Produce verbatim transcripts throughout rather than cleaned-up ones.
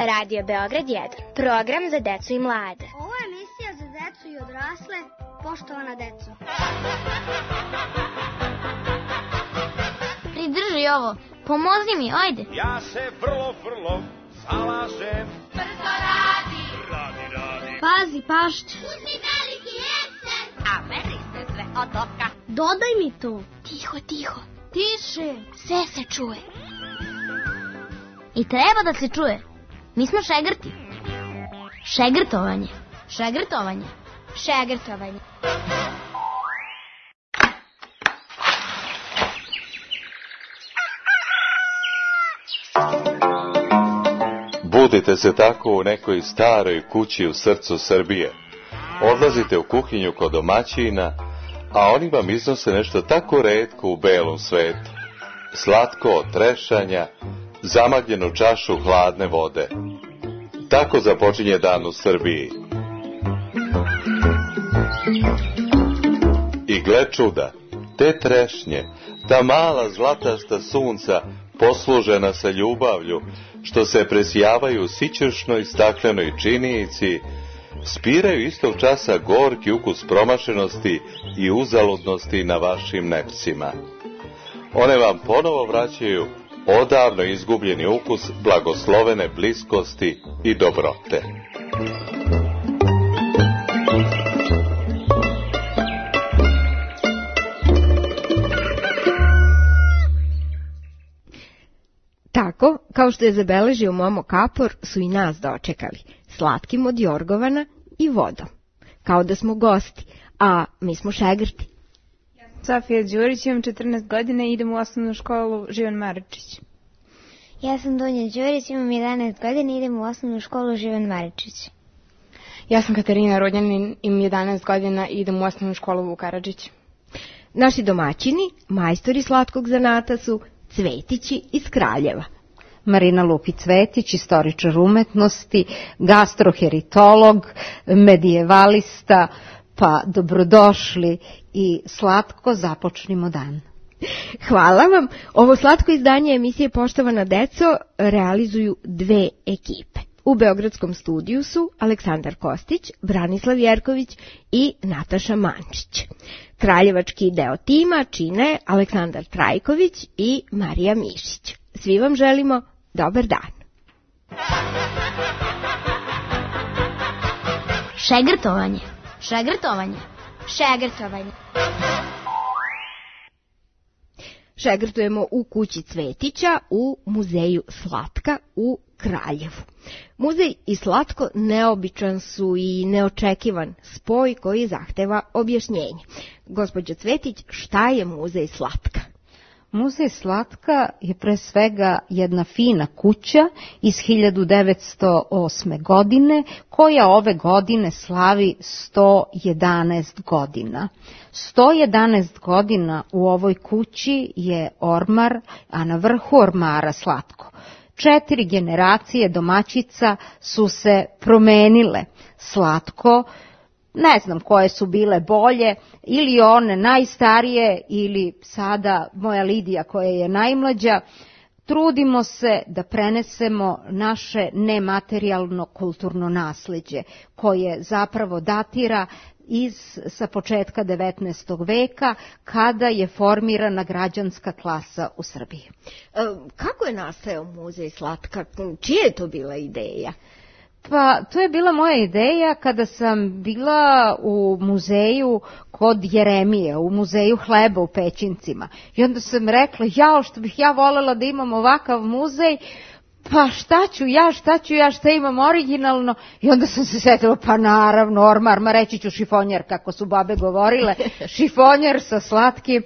Radio Beograd jedan, program za decu i mlade. Ovo je emisija za decu i odrasle, poštovana deco. Pridrži ovo, pomozi mi, ajde. Ja se vrlo, vrlo zalažem. Brzo radi. Radi, radi. Pazi, pašće. Uzmi veliki ekser. A meni se sve od oka. Dodaj mi to. Tiho, tiho. Tiše. Sve se čuje. I treba da se čuje. Mi smo šegrti. Šegrtovanje. Šegrtovanje. Šegrtovanje. Budite se tako u nekoj staroj kući u srcu Srbije. Odlazite u kuhinju kod domaćina, a oni vam iznose nešto tako retko u belom svetu. Slatko od trešanja, zamagljenu čašu hladne vode. Tako započinje dan u Srbiji. I gle čuda, te trešnje, ta mala zlatasta sunca, poslužena sa ljubavlju, što se presijavaju u sićušnoj staklenoj činijici, spiraju istog časa gorki ukus promašenosti i uzaludnosti na vašim nepcima. One vam ponovo vraćaju odavno izgubljeni ukus blagoslovene bliskosti i dobrote. Tako, kao što je zabeležio Momo Kapor, su i nas dočekali, slatkim od jorgovana i vodom. Kao da smo gosti, a mi smo šegrti. Sofija Đurić, imam četrnaest godina i idem u osnovnu školu Živan Maričić. Ja sam Dunja Đurić, imam jedanaest godina i idem u osnovnu školu Živan Maričić. Ja sam Katarina Rodjanin, imam jedanaest godina i idem u osnovnu školu Vuk Karadžić. Naši domaćini, majstori slatkog zanata su Cvetići iz Kraljeva. Marina Lupi-Cvetić, istoričar umetnosti, gastroheritolog, medijevalista, pa dobrodošli i slatko započnimo dan. Hvala vam. Ovo slatko izdanje emisije Poštovana deco realizuju dve ekipe. U beogradskom studiju su Aleksandar Kostić, Branislav Jerković i Nataša Mančić. Kraljevački deo tima čine Aleksandar Trajković i Marija Mišić. Svi vam želimo dobar dan. Šegrtovanje. Šegrtovanje. Šegrtovanje. Šegrtujemo u kući Cvetića u muzeju Slatka u Kraljevu. Muzej i slatko neobičan su i neočekivan spoj koji zahteva objašnjenje. Gospođo Cvetić, šta je muzej Slatka? Muzej Slatka je pre svega jedna fina kuća iz hiljadu devetsto osme. godine, koja ove godine slavi sto jedanaest godina. sto jedanaest godina u ovoj kući je ormar, a na vrhu ormara Slatko. Četiri generacije domaćica su se promenile. Slatko, ne znam koje su bile bolje, ili one najstarije, ili sada moja Lidija koja je najmlađa, trudimo se da prenesemo naše nematerijalno kulturno nasleđe, koje zapravo datira iz sa početka devetnaestog veka, kada je formirana građanska klasa u Srbiji. E, kako je nastao muzej Slatka? Čija je to bila ideja? Pa, to je bila moja ideja kada sam bila u muzeju kod Jeremije, u muzeju hleba u Pećincima. I onda sam rekla, jao, što bih ja voljela da imam ovakav muzej, pa šta ću ja, šta ću ja, šta imam originalno? I onda sam se setila, pa naravno, ormar, ma reći ću šifonjer, kako su babe govorile, šifonjer sa slatkim.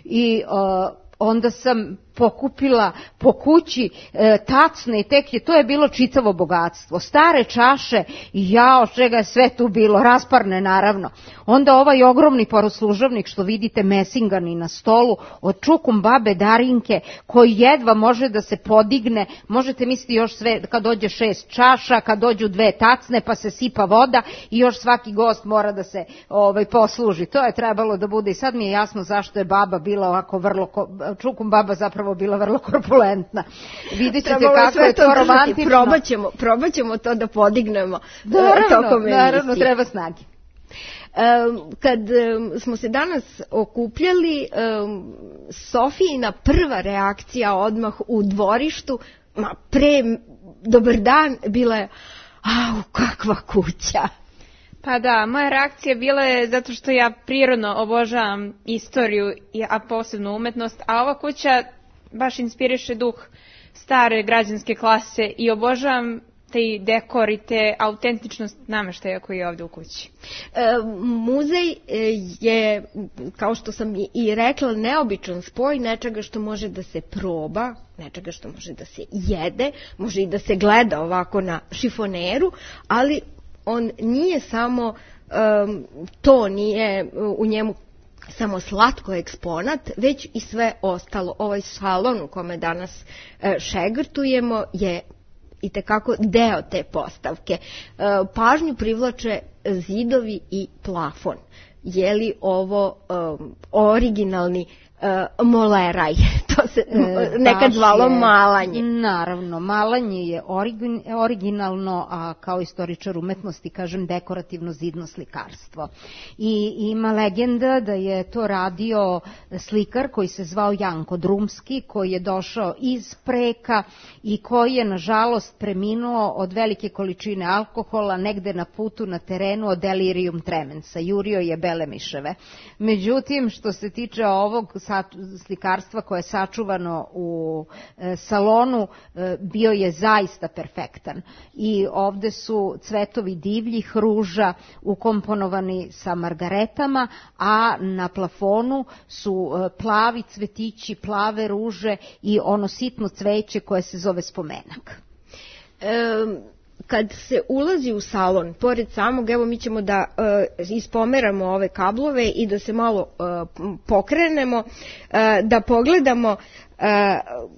I uh, onda sam pokupila po kući e, tacne i tek je, to je bilo čitavo bogatstvo. Stare čaše, jao, čega je sve tu bilo, rasparne naravno. Onda ovaj ogromni poroslužavnik što vidite mesingani na stolu od čukum babe Darinke, koji jedva može da se podigne, možete misliti još sve, kad dođe šest čaša, kad dođu dve tacne pa se sipa voda i još svaki gost mora da se ovaj, posluži. To je trebalo da bude i sad mi je jasno zašto je baba bila ovako vrlo, čukum baba zapravo zapravo bila vrlo korpulentna. Vidjet ćete Trebalo kako je to držati. romantično. Probat ćemo, probat ćemo to da podignemo Naravno, tokom emisije. naravno, treba snage. Um, kad um, smo se danas okupljali, um, Sofijina prva reakcija odmah u dvorištu, ma pre dobar dan, bila je, au, kakva kuća. Pa da, moja reakcija bila je zato što ja prirodno obožavam istoriju, a posebno umetnost, a ova kuća baš inspiriše duh stare građanske klase i obožavam taj dekor i te autentičnost nameštaja koji je ovde u kući. E, muzej je, kao što sam i rekla, neobičan spoj nečega što može da se proba, nečega što može da se jede, može i da se gleda ovako na šifoneru, ali on nije samo um, to, nije u njemu samo slatko eksponat, već i sve ostalo. Ovaj salon u kome danas e, šegrtujemo je i tekako deo te postavke. E, pažnju privlače zidovi i plafon. Je li ovo um, originalni uh, moleraj? To se e, nekad zvalo je, malanje. Naravno, malanje je origin, originalno, a kao istoričar umetnosti kažem dekorativno zidno slikarstvo. I ima legenda da je to radio slikar koji se zvao Janko Drumski, koji je došao iz Preka i koji je nažalost preminuo od velike količine alkohola negde na putu na terenu od delirium tremensa. Jurio je bele miševe. Međutim, što se tiče ovog slikarstva koje je sačuvano u e, salonu, e, bio je zaista perfektan. I ovde su cvetovi divljih ruža ukomponovani sa margaretama, a na plafonu su e, plavi cvetići, plave ruže i ono sitno cveće koje se zove spomenak. E, kad se ulazi u salon, pored samog, evo mi ćemo da e, ispomeramo ove kablove i da se malo e, pokrenemo, e, da pogledamo e,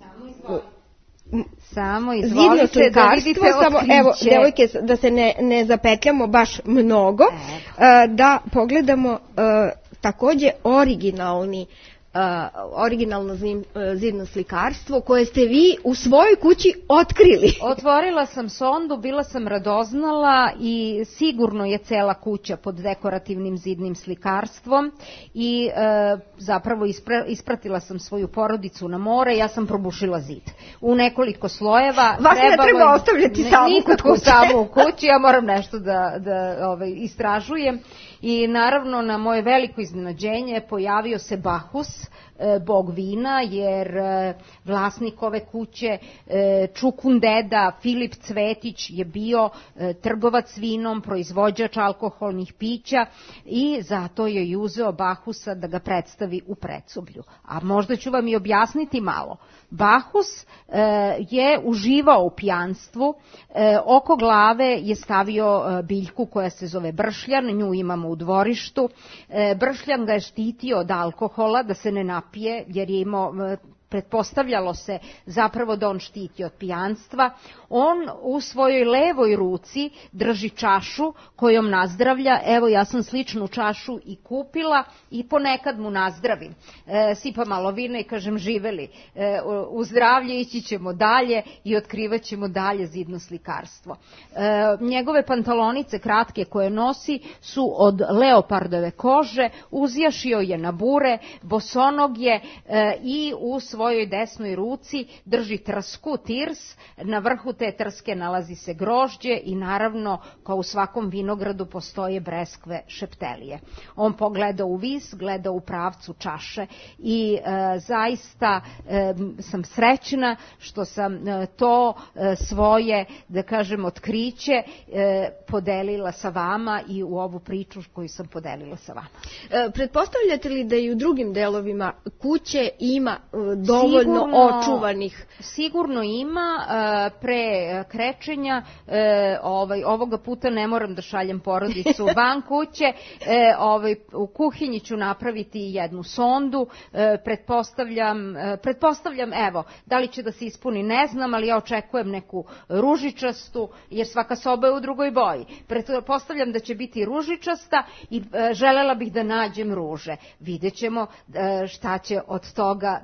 samo izvolite da vidite samo, evo, devojke, da se ne, ne zapetljamo baš mnogo, e, da pogledamo e, takođe originalni Uh, originalno zim, uh, zidno slikarstvo koje ste vi u svojoj kući otkrili. Otvorila sam sondu, bila sam radoznala i sigurno je cela kuća pod dekorativnim zidnim slikarstvom i uh, zapravo ispra, ispratila sam svoju porodicu na more, ja sam probušila zid u nekoliko slojeva. Vas ne treba ostavljati samu kod kuće. Samu u kući, ja moram nešto da, da ovaj, istražujem. I naravno na moje veliko iznenađenje pojavio se Bahus, bog vina, jer vlasnik ove kuće, Čukun deda Filip Cvetić, je bio trgovac vinom, proizvođač alkoholnih pića i zato je i uzeo Bahusa da ga predstavi u Precublju. A možda ću vam i objasniti malo. Bahus je uživao u pijanstvu, oko glave je stavio biljku koja se zove bršljan, nju imamo u dvorištu. Bršljan ga je štitio od alkohola, da se ne napije, jer je imao, pretpostavljalo se zapravo da on štiti od pijanstva. On u svojoj levoj ruci drži čašu kojom nazdravlja. Evo, ja sam sličnu čašu i kupila i ponekad mu nazdravim. E, sipa malo vina i kažem živeli. E, u zdravlje ići ćemo dalje i otkrivat ćemo dalje zidno slikarstvo. E, njegove pantalonice kratke koje nosi su od leopardove kože, uzjašio je na bure, bosonog je e, i u svojoj desnoj ruci drži trsku, tirs, na vrhu te trske nalazi se grožđe i naravno, kao u svakom vinogradu, postoje breskve šeptelije. On pogleda u vis, gleda u pravcu čaše i e, zaista e, sam srećna što sam e, to e, svoje, da kažem, otkriće e, podelila sa vama i u ovu priču koju sam podelila sa vama. E, pretpostavljate li da i u drugim delovima kuće ima e, dovoljno sigurno, očuvanih? Sigurno ima. E, pre krečenja e, ovaj, ovoga puta ne moram da šaljem porodicu van kuće. E, ovaj, u kuhinji ću napraviti jednu sondu. E, pretpostavljam, e, pretpostavljam, evo, da li će da se ispuni, ne znam, ali ja očekujem neku ružičastu, jer svaka soba je u drugoj boji. Pretpostavljam da će biti ružičasta i e, želela bih da nađem ruže. Vidjet ćemo e, šta će od toga da mi se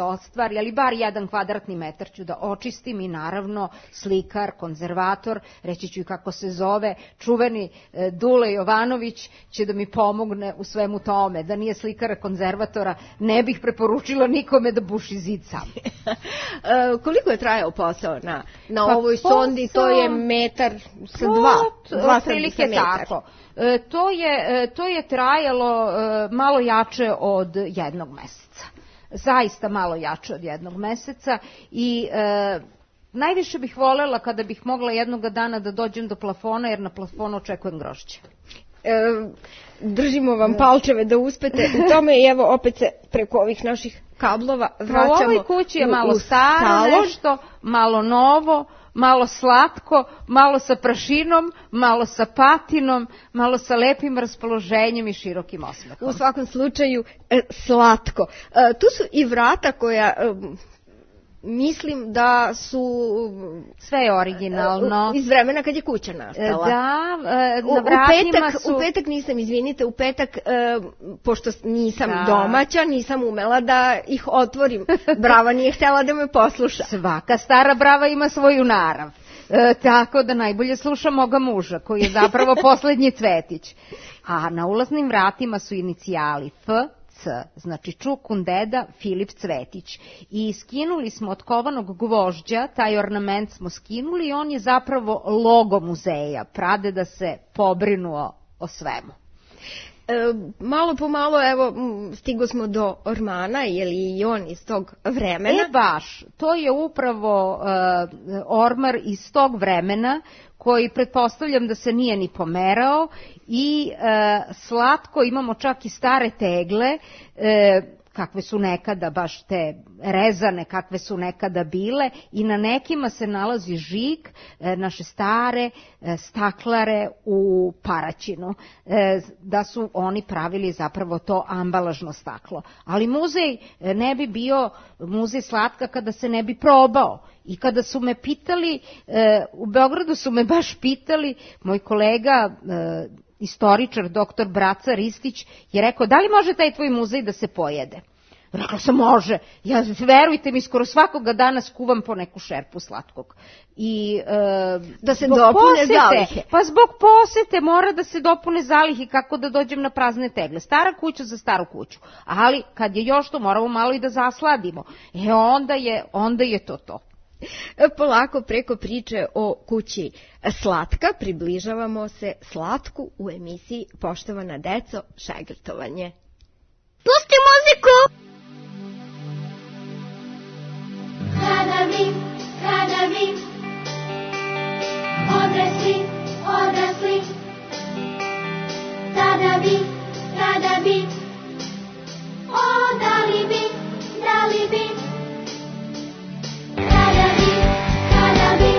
ostvari, ali bar jedan kvadratni metar ću da očistim i naravno slikar, konzervator, reći ću i kako se zove, čuveni e, Dule Jovanović će da mi pomogne u svemu tome. Da nije slikara konzervatora, ne bih preporučila nikome da buši zid sam. e, koliko je trajao posao na, na pa ovoj sondi? To je metar sa dva. Dva prilike tako. E, to, je, e, to je trajalo e, malo jače od jednog meseca. Zaista malo jače od jednog meseca i e, najviše bih volela kada bih mogla jednoga dana da dođem do plafona, jer na plafonu očekujem grožđe. E, držimo vam palčeve da uspete u tome i evo opet se preko ovih naših kablova vraćamo. U ovoj kući je malo staro nešto, malo novo, malo slatko, malo sa prašinom, malo sa patinom, malo sa lepim raspoloženjem i širokim osmehom. U svakom slučaju e, slatko. E, tu su i vrata koja... E, mislim da su sve je originalno iz vremena kad je kuća nastala. Da, na vratima u, su... u petak nisam, izvinite, u petak, e, pošto nisam da. domaća, nisam umela da ih otvorim. Brava nije htjela da me posluša. Svaka stara brava ima svoju narav. E, tako da najbolje sluša moga muža, koji je zapravo poslednji cvetić. A na ulaznim vratima su inicijali F, C, znači Čukun deda Filip Cvetić. I skinuli smo od kovanog gvožđa, taj ornament smo skinuli i on je zapravo logo muzeja. Pradeda se pobrinuo o svemu. E, malo po malo, evo, stigo smo do ormana, je li i on iz tog vremena? E baš, to je upravo uh, ormar iz tog vremena, koji pretpostavljam da se nije ni pomerao i e, slatko, imamo čak i stare tegle, e, kakve su nekada, baš te rezane, kakve su nekada bile i na nekima se nalazi žig, e, naše stare e, staklare u Paraćinu, e, da su oni pravili zapravo to ambalažno staklo. Ali muzej ne bi bio muzej slatka kada se ne bi probao. I kada su me pitali, e, u Beogradu su me baš pitali, moj kolega, e, istoričar, doktor Braca Ristić, je rekao, da li može taj tvoj muzej da se pojede? Rekla sam, može. Ja, verujte mi, skoro svakoga dana skuvam po neku šerpu slatkog. I, e, da se dopune zalihe. Pa zbog posete mora da se dopune zalihe, kako da dođem na prazne tegle. Stara kuća za staru kuću. Ali kad je još to, moramo malo i da zasladimo. E onda je, onda je to to. Polako preko priče o kući Slatka približavamo se slatku u emisiji Poštovana deco, šegrtovanje. Pusti muziku! Kada vi, kada vi, odrasli, odrasli, tada bi, tada bi, o, da li bi, da li bi, kada bi, kada bi,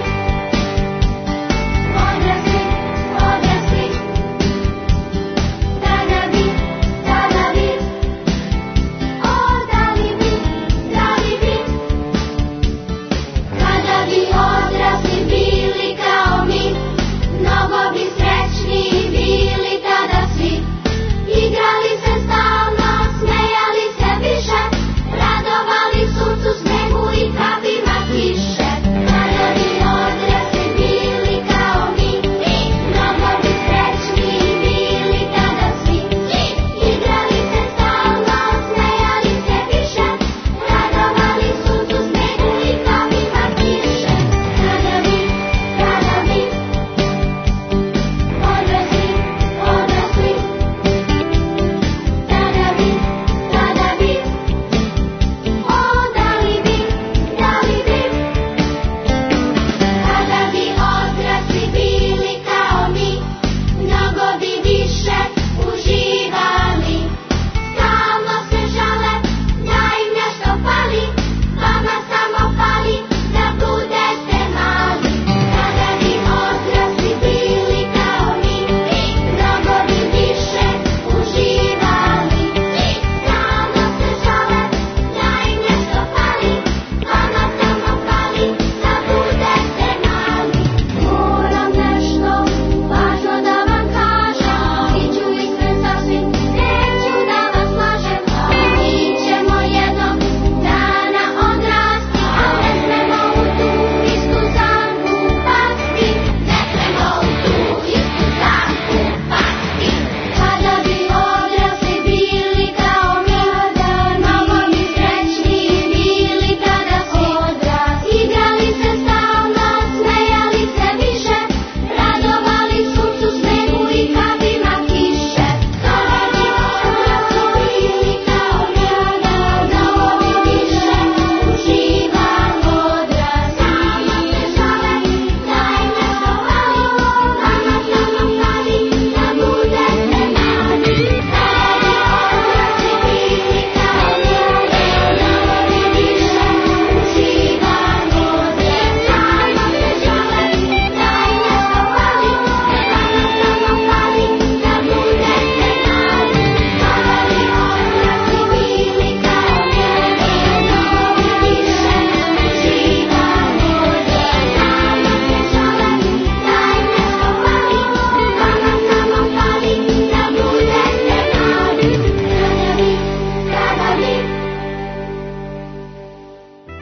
odrasli, odrasli, tada bi, tada bi, o,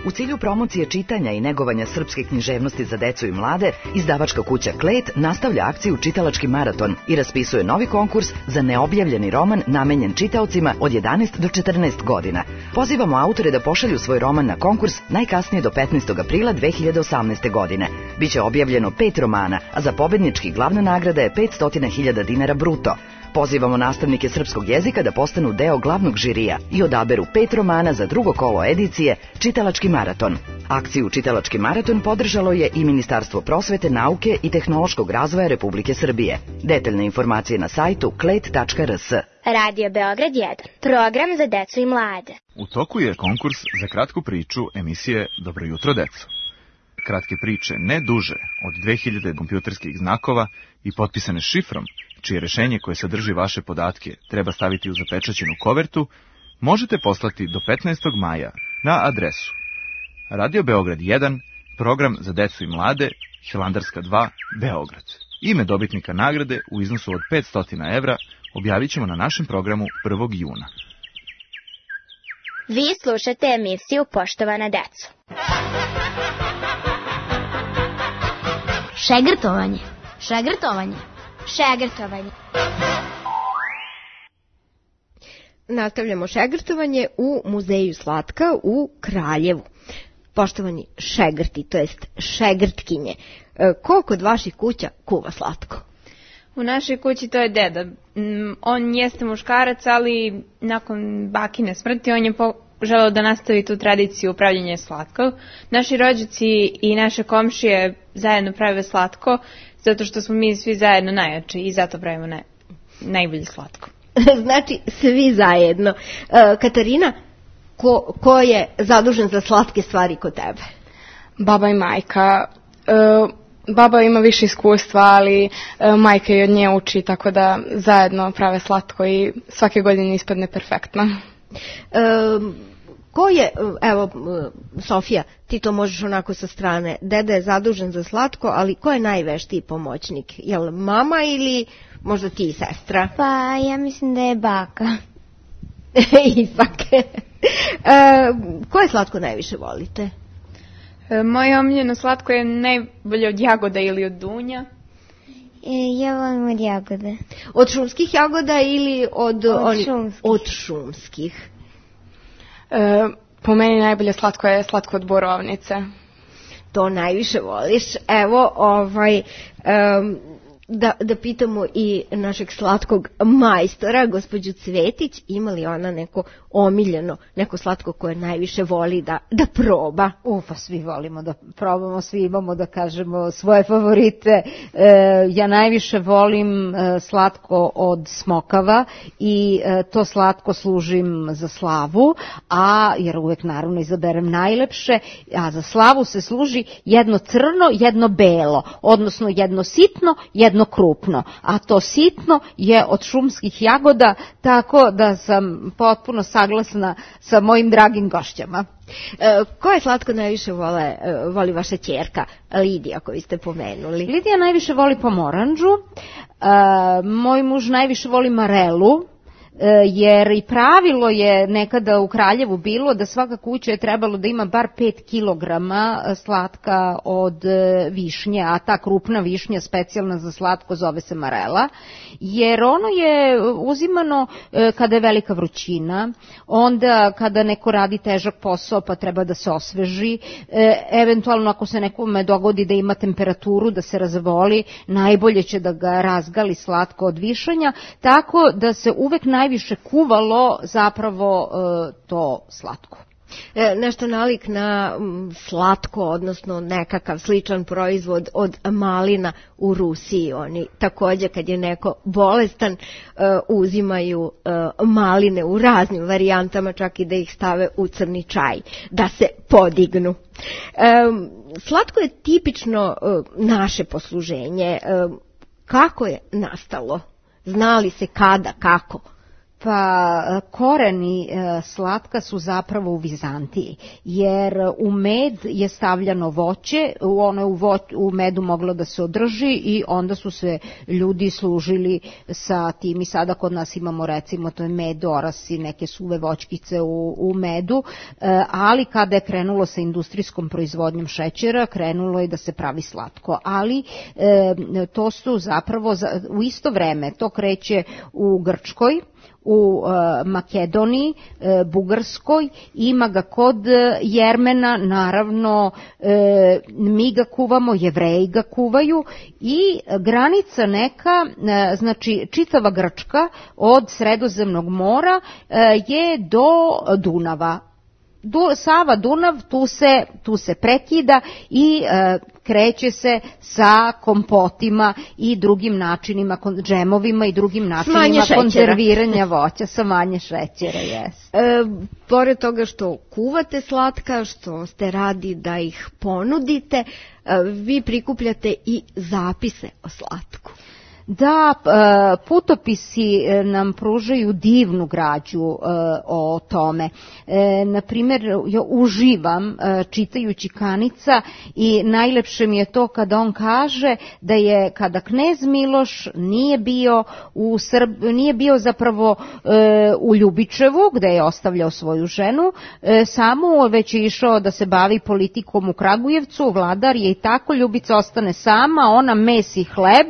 U cilju promocije čitanja i negovanja srpske književnosti za decu i mlade, izdavačka kuća Klet nastavlja akciju Čitalački maraton i raspisuje novi konkurs za neobjavljeni roman namenjen čitaocima od jedanaest do četrnaest godina. Pozivamo autore da pošalju svoj roman na konkurs najkasnije do petnaestog aprila dve hiljade osamnaeste. godine. Biće objavljeno pet romana, a za pobednički glavna nagrada je petsto hiljada dinara bruto. Pozivamo nastavnike srpskog jezika da postanu deo glavnog žirija i odaberu pet romana za drugo kolo edicije Čitalački maraton. Akciju Čitalački maraton podržalo je i Ministarstvo prosvete, nauke i tehnološkog razvoja Republike Srbije. Detaljne informacije na sajtu klet tačka r s. Radio Beograd jedan. Program za decu i mlade. U toku je konkurs za kratku priču emisije Dobro jutro, deco. Kratke priče ne duže od dve hiljade kompjuterskih znakova i potpisane šifrom, čije rešenje koje sadrži vaše podatke treba staviti u zapečaćenu kovertu, možete poslati do petnaestog maja na adresu Radio Beograd jedan, program za decu i mlade, Hilandarska dva, Beograd. Ime dobitnika nagrade u iznosu od petsto evra objavit ćemo na našem programu prvog juna. Vi slušate emisiju Poštovana deco. Šegrtovanje. Šegrtovanje. Šegrtovanje. Nastavljamo šegrtovanje u Muzeju slatka u Kraljevu. Poštovani šegrti, to jest šegrtkinje, ko kod vaših kuća kuva slatko? U našoj kući to je deda. On jeste muškarac, ali nakon bakine smrti on je želeo da nastavi tu tradiciju pravljenja slatko. Naši rođaci i naše komšije zajedno prave slatko, zato što smo mi svi zajedno najjači i zato pravimo naj, najbolje slatko. Znači, svi zajedno. E, Katarina, ko, ko je zadužen za slatke stvari kod tebe? Baba i majka. E, baba ima više iskustva, ali e, majka i od nje uči, tako da zajedno prave slatko i svake godine ispadne perfektno. E, ko je, evo, Sofija, ti to možeš onako sa strane, deda je zadužen za slatko, ali ko je najveštiji pomoćnik? Jel mama ili možda ti i sestra? Pa ja mislim da je baka. Ipak. e, koje slatko najviše volite? E, moje omiljeno slatko je najbolje od jagoda ili od dunja. E, ja volim od jagode. Od šumskih jagoda ili od, od oni, šumskih? Od šumskih. E, po meni najbolje slatko je slatko od borovnice. To najviše voliš. Evo, ovaj, um, da, da pitamo i našeg slatkog majstora, gospođu Cvetić, ima li ona neko omiljeno, neko slatko koje najviše voli da, da proba? Ufa, svi volimo da probamo, svi imamo da kažemo svoje favorite. E, ja najviše volim e, slatko od smokava i e, to slatko služim za slavu, a jer uvek naravno izaberem najlepše, a za slavu se služi jedno crno, jedno belo, odnosno jedno sitno, jedno krupno, a to sitno je od šumskih jagoda, tako da sam potpuno saglasna sa mojim dragim gošćama. E, koje slatko najviše vole, e, voli vaša ćerka Lidija koju ste pomenuli? Lidija najviše voli pomoranđu, e, moj muž najviše voli marelu, jer i pravilo je nekada u Kraljevu bilo da svaka kuća je trebalo da ima bar pet kilograma slatka od višnje, a ta krupna višnja specijalna za slatko zove se marela, jer ono je uzimano kada je velika vrućina, onda kada neko radi težak posao pa treba da se osveži, eventualno ako se nekome dogodi da ima temperaturu da se razvoli, najbolje će da ga razgali slatko od višanja, tako da se uvek naj najviše kuvalo zapravo e, to slatko. E, nešto nalik na m, slatko, odnosno nekakav sličan proizvod od malina u Rusiji. Oni također kad je neko bolestan e, uzimaju e, maline u raznim varijantama, čak i da ih stave u crni čaj, da se podignu. E, slatko je tipično e, naše posluženje. E, kako je nastalo? Znali se kada, kako? Pa koreni slatka su zapravo u Vizantiji, jer u med je stavljano voće, ono u, vo, u medu moglo da se održi i onda su se ljudi služili sa tim i sada kod nas imamo recimo to je med, orasi, neke suve voćkice u, u medu, ali kada je krenulo sa industrijskom proizvodnjom šećera, krenulo je da se pravi slatko, ali to su zapravo u isto vreme, to kreće u Grčkoj, u uh, Makedoniji, uh, Bugarskoj, ima ga kod uh, Jermena, naravno uh, mi ga kuvamo, Jevreji ga kuvaju i granica neka, uh, znači čitava Grčka od Sredozemnog mora uh, je do Dunava. Du, Sava, Dunav, tu se, tu se prekida i e, kreće se sa kompotima i drugim načinima, džemovima i drugim načinima konzerviranja voća sa manje šećera. Yes. E, pored toga što kuvate slatka, što ste radi da ih ponudite, e, vi prikupljate i zapise o slatku. Da, putopisi nam pružaju divnu građu o tome. Naprimjer, ja uživam čitajući Kanica i najlepše mi je to kada on kaže da je kada knez Miloš nije bio u Srb, nije bio zapravo u Ljubičevu gde je ostavljao svoju ženu, samo već je išao da se bavi politikom u Kragujevcu, vladar je i tako, Ljubica ostane sama, ona mesi hleb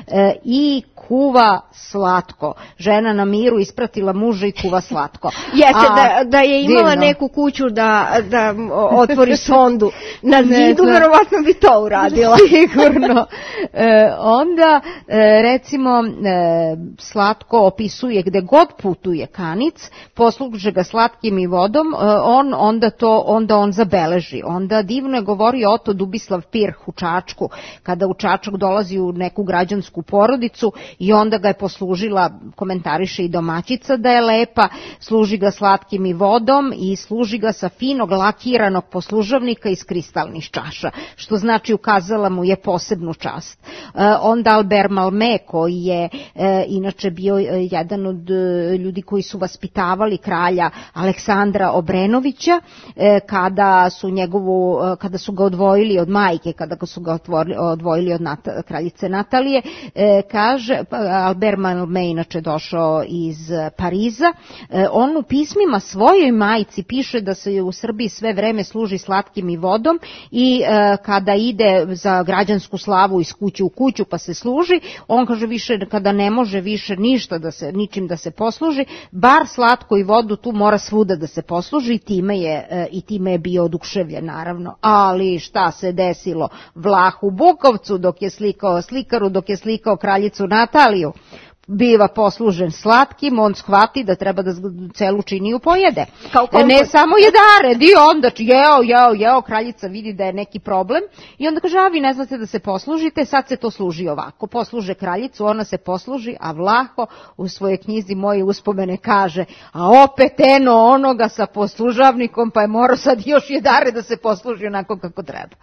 i kuva slatko. Žena na miru ispratila muža i kuva slatko. Jeste, da, da je imala divno. Neku kuću da, da otvori sondu na zidu, verovatno bi to uradila. Sigurno. E, onda, e, recimo, e, slatko opisuje gde god putuje Kanic, posluže ga slatkim i vodom, e, on onda to, onda on zabeleži. Onda divno je govorio Oto Dubislav Pirh u Čačku, kada u Čačak dolazi u neku građansku porodicu i onda ga je poslužila, komentariše i domaćica da je lepa, služi ga slatkim i vodom i služi ga sa finog lakiranog poslužavnika iz kristalnih čaša, što znači ukazala mu je posebnu čast. E, onda Albert Malme, koji je e, inače bio jedan od ljudi koji su vaspitavali kralja Aleksandra Obrenovića, e, kada su njegovu, kada su ga odvojili od majke, kada su ga odvojili od Nata, kraljice Natalije, e, kaže, Albert Malme inače došao iz Pariza, on u pismima svojoj majci piše da se u Srbiji sve vreme služi slatkim i vodom i kada ide za građansku slavu iz kuće u kuću pa se služi, on kaže više kada ne može više ništa da se, ničim da se posluži, bar slatko i vodu tu mora svuda da se posluži i time je, i time je bio oduševljen naravno. Ali šta se desilo? Vlah u Bukovcu dok je slikao slikaru, dok je slikao kraljicu Nataliju, biva poslužen slatkim, on shvati da treba da celu činiju pojede. Ne samo jedare, di onda jeo, jeo, jeo, kraljica vidi da je neki problem i onda kaže, a vi ne znate da se poslužite, sad se to služi ovako. Posluže kraljicu, ona se posluži, a Vlaho u svojoj knjizi Moje uspomene kaže, a opet eno onoga sa poslužavnikom, pa je morao sad još jedare da se posluži onako kako treba.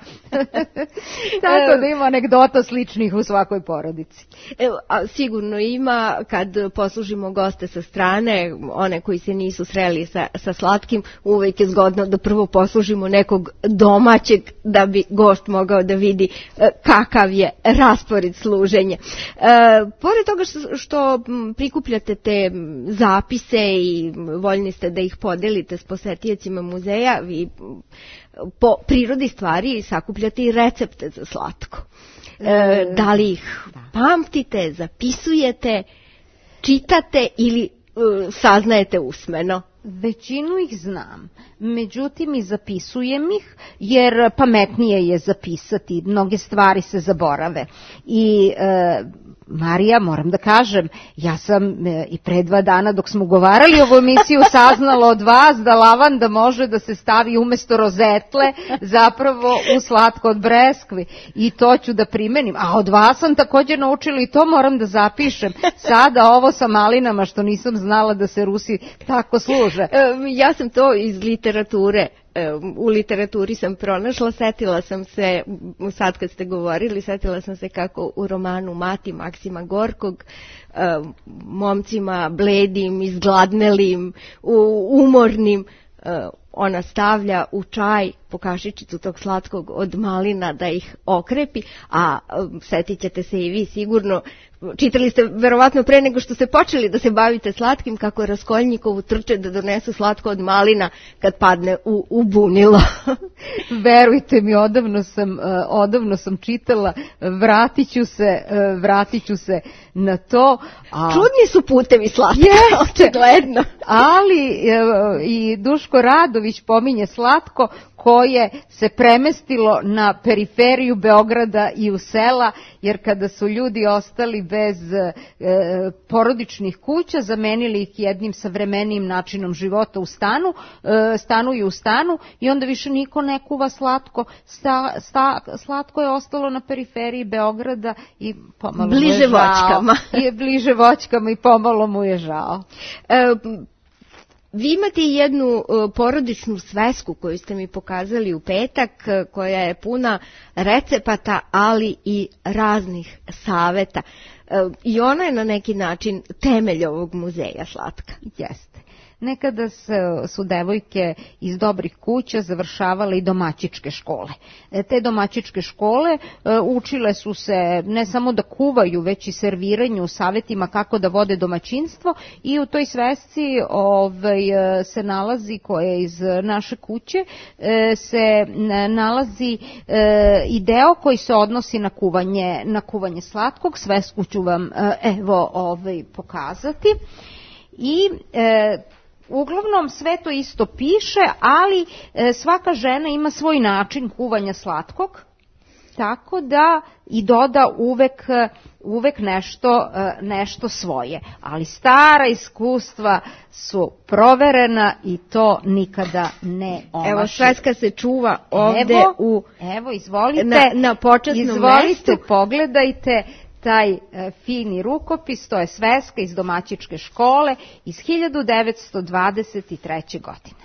Tako da ima anegdota sličnih u svakoj porodici. Evo, a sigurno ima kad poslužimo goste sa strane, one koji se nisu sreli sa, sa slatkim, uvijek je zgodno da prvo poslužimo nekog domaćeg da bi gost mogao da vidi kakav je raspored služenja. E, pored toga što, što prikupljate te zapise i voljni ste da ih podelite s posetiocima muzeja, vi po prirodi stvari sakupljate i recepte za slatko. E, da li ih pamtite, zapisujete, čitate ili e, saznajete usmeno? Većinu ih znam, međutim i zapisujem ih jer pametnije je zapisati, mnoge stvari se zaborave. I e, Marija, moram da kažem, ja sam e, i pre dva dana dok smo ugovarali ovu emisiju saznala od vas da lavanda može da se stavi umesto rozetle zapravo u slatko od breskvi i to ću da primenim. A od vas sam također naučila i to moram da zapišem. Sada ovo sa malinama što nisam znala da se Rusi tako služe. Ja sam to iz literature u literaturi sam pronašla, setila sam se, sad kad ste govorili, setila sam se kako u romanu Mati Maksima Gorkog momcima bledim, izgladnelim, umornim, ona stavlja u čaj po kašičicu tog slatkog od malina da ih okrepi, a setit ćete se i vi sigurno, čitali ste verovatno pre nego što ste počeli da se bavite slatkim, kako Raskolnjikovu trče da donesu slatko od malina kad padne u, u bunilo. Verujte mi, odavno sam, odavno sam čitala, vratit ću se, vratit ću se na to. A... Čudni su putevi slatka, očigledno. Ali i Duško Radović pominje slatko koje se premestilo na periferiju Beograda i u sela, jer kada su ljudi ostali bez e, porodičnih kuća, zamenili ih jednim savremenijim načinom života u stanu, e, stanuju u stanu i onda više niko ne kuva slatko. Sta, sta, slatko je ostalo na periferiji Beograda i pomalo bliže mu je žao. voćkama. I bliže voćkama i pomalo mu je žao. E, Vi imate jednu uh, porodičnu svesku koju ste mi pokazali u petak, uh, koja je puna recepata, ali i raznih saveta. Uh, I ona je na neki način temelj ovog muzeja slatka. Jeste. Nekada su devojke iz dobrih kuća završavale i domaćičke škole. Te domaćičke škole učile su se ne samo da kuvaju, već i serviranju, savjetima kako da vode domaćinstvo, i u toj svesci ovaj, se nalazi, koja je iz naše kuće, se nalazi i deo koji se odnosi na kuvanje, na kuvanje slatkog. Svesku ću vam evo ovaj, pokazati. I e, uglavnom sve to isto piše, ali e, svaka žena ima svoj način kuvanja slatkog, tako da i doda uvek, uvek nešto, nešto svoje. Ali stara iskustva su proverena i to nikada ne omaši. Evo, sveska se čuva ovde evo, u... Evo, izvolite, na, na početnom izvolite, mestu. pogledajte taj e, fini rukopis, to je sveska iz domaćičke škole iz hiljadu devetsto dvadeset treće. godine.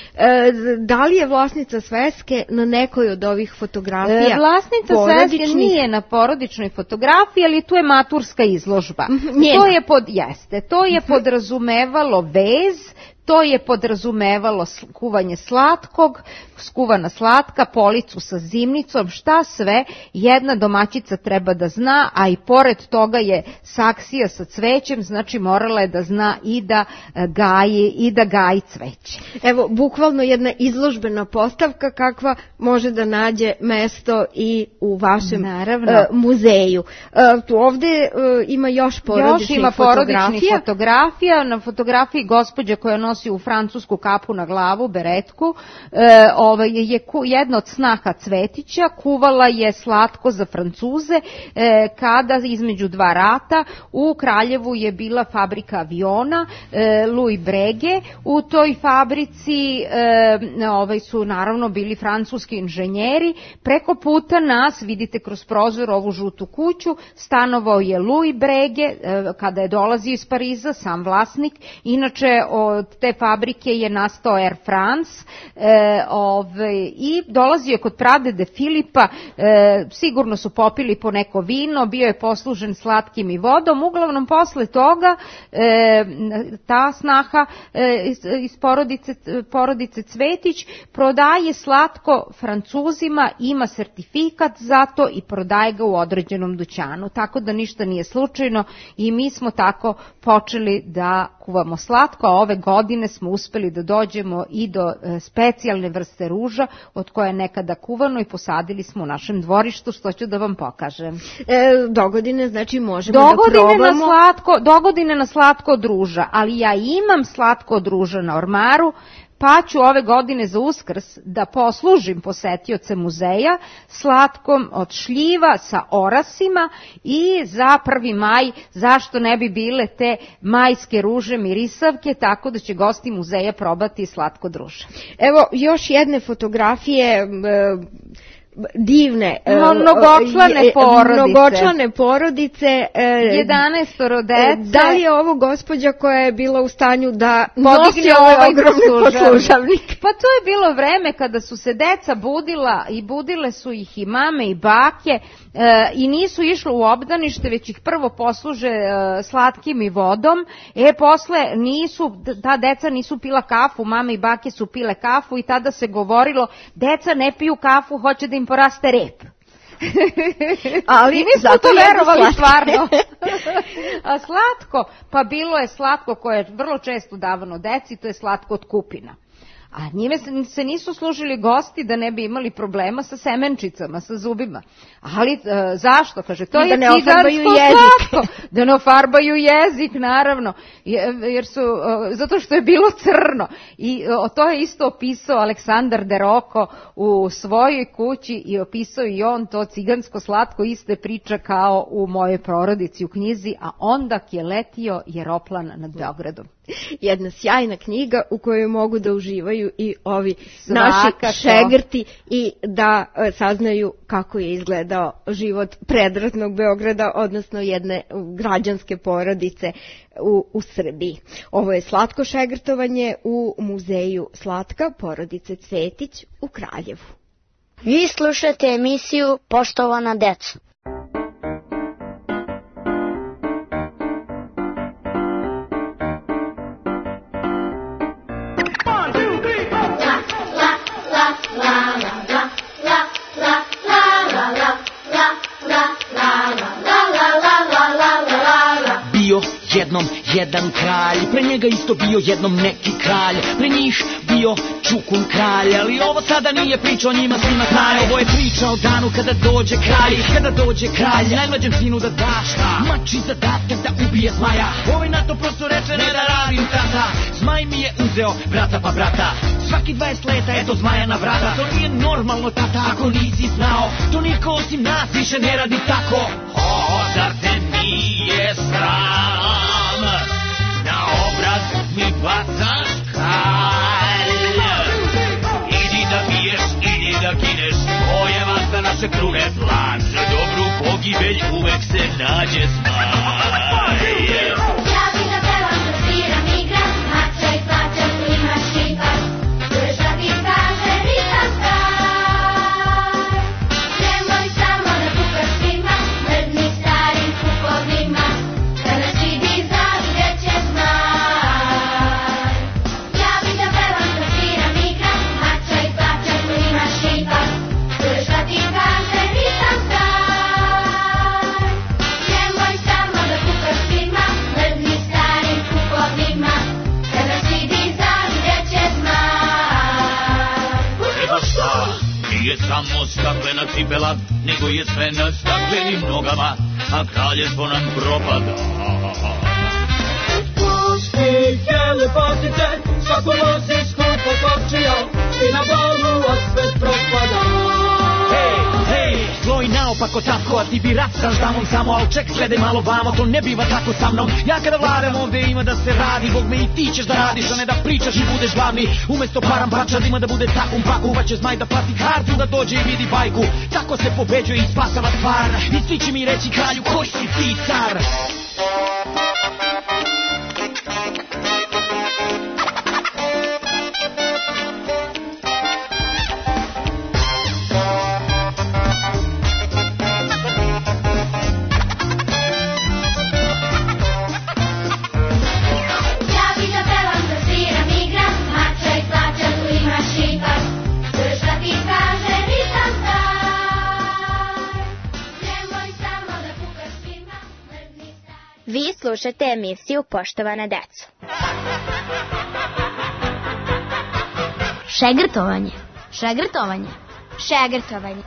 E, da li je vlasnica sveske na nekoj od ovih fotografija? E, vlasnica porodičnih... sveske nije na porodičnoj fotografiji, ali tu je maturska izložba. Njena. To je pod, jeste, to je podrazumevalo vez, to je podrazumevalo kuvanje slatkog, skuvana slatka, policu sa zimnicom, šta sve jedna domaćica treba da zna, a i pored toga je saksija sa cvećem, znači morala je da zna i da gaji, i da gaji cveće. Evo, bukvalno jedna izložbena postavka kakva može da nađe mesto i u vašem Naravno. Uh, muzeju. Uh, tu ovde uh, ima još porodičnih još ima fotografija. porodičnih fotografija. Na fotografiji gospođa koja nosi u francusku kapu na glavu, beretku, e, ovaj, je ku, jedna od snaha Cvetića, kuvala je slatko za Francuze e, kada između dva rata u Kraljevu je bila fabrika aviona e, Louis Breguet. U toj fabrici e, ovaj, su naravno bili francuski inženjeri. Preko puta nas, vidite kroz prozor ovu žutu kuću, stanovao je Louis Breguet e, kada je dolazio iz Pariza, sam vlasnik. Inače od te fabrike je nastao Air France e, ovaj, i dolazio je kod pradede Filipa, e, sigurno su popili po neko vino, bio je poslužen slatkim i vodom. Uglavnom posle toga e, ta snaha e, iz, iz porodice, porodice Cvetić prodaje slatko Francuzima, ima sertifikat za to i prodaje ga u određenom dućanu, tako da ništa nije slučajno i mi smo tako počeli da kuvamo slatko, a ove godine smo uspeli da dođemo i do e, specijalne vrste ruža od koje je nekada kuvano i posadili smo u našem dvorištu, što ću da vam pokažem. E, dogodine, znači možemo dogodine da probamo. Na slatko, dogodine na slatko od ruža, ali ja imam slatko od ruža na ormaru, pa ću ove godine za Uskrs da poslužim posetioce muzeja slatkom od šljiva sa orasima i za prvi maj, zašto ne bi bile te majske ruže mirisavke, tako da će gosti muzeja probati slatko od ruža. Evo još jedne fotografije, divne no, mnogočlane porodice. Mnogočlane porodice. jedanaestoro dece. Da li je ovo gospođa koja je bila u stanju da nosi ovaj ogromni poslužavnik? Pa to je bilo vreme kada su se deca budila i budile su ih i mame i bake e, i nisu išle u obdanište, već ih prvo posluže e, slatkim i vodom. E, posle nisu, ta deca nisu pila kafu, mame i bake su pile kafu i tada se govorilo, deca ne piju kafu, hoće da im poraste rep. Ali i mi smo to verovali stvarno. A slatko, pa bilo je slatko koje je vrlo često davano deci, to je slatko od kupina. A njime se nisu služili gosti da ne bi imali problema sa semenčicama, sa zubima. Ali e, zašto? Kaže, to je cigansko slatko. Da ne ofarbaju jezik, naravno. Jer su, e, zato što je bilo crno. I e, to je isto opisao Aleksandar de Rocco u svojoj kući i opisao i on to cigansko slatko, iste priča kao u mojoj porodici u knjizi, a onda je letio Jeroplan nad Beogradom. Jedna sjajna knjiga u kojoj mogu da uživaju i ovi naši šegrti i da e, saznaju kako je izgledao život predratnog Beograda, odnosno jedne građanske porodice u, u Srbiji. Ovo je slatko šegrtovanje u muzeju Slatka porodice Cvetić u Kraljevu. Vi slušate emisiju Poštovana deco. Jednom jedan kralj, pre njega isto bio jednom neki kralj, pre njih bio Čukun kralj, ali ovo sada nije priča o njima svima znaju, ovo je priča o danu kada dođe kralj, kada dođe kralj, najmlađem sinu da da šta, mači zadatak da ubije zmaja, ovaj na to prosto reče ne da radim tata, zmaj mi je uzeo brata pa brata, svaki dvadeset leta eto zmaja na vrata, to nije normalno tata ako nisi znao, to niko osim nas više ne radi tako, o, zar te nije sram, na obraz mi bacaš kalj, idi da piješ, idi da kineš, to je vasta naše krune plan, za dobru pogibelj uvek se nađe zmaj. Ja bi da pevam, da sviram, igram, mača i plaćam, tu imaš šipak, čuješ šta ti kaže, ritam star. Nemoj samo da kukaš svima, mrdni starim kupovnima, kada si di znaš gdje će zmaj. Ja bi da pevam, da sviram, igram, mača i plaćam, tu imaš šipak, čuješ šta ti kaže, ritam star. Nemoj samo da kukaš svima, mrdni starim kupovnima, kada si di znaš gdje će zmaj. Evo šta, nije samo staklena cipela, nego je sve na staklenim nogama, a kraljevstvo nam propada. Pušti je lepotice, svako nosi skupo kočio, i na balu osvet propada. Hej, hej, gloj naopako tako, a ti bi racaš damom samo, al ček, gledaj malo vamo, to ne biva tako sa mnom. Ja kada vladam ovde ima da se radi, Bog me i ti ćeš da radiš, a ne da pričaš i budeš glavni. Umesto param bačad ima da bude takum paku, pa će zmaj da plati kartu da dođe i vidi bajku. Tako se pobeđuje i spasava stvar, i svi će mi reći kralju, koji si ti car? Ja bi da pevam, da sviram, igram, mača i plaćam, tu imaš šipak, čuješ šta ti kaže, ritam star. Nemoj samo da kukaš svima, mrdni stari. Vi slušate emisiju Poštovana deco. Šegrtovanje. Šegrtovanje. Šegrtovanje.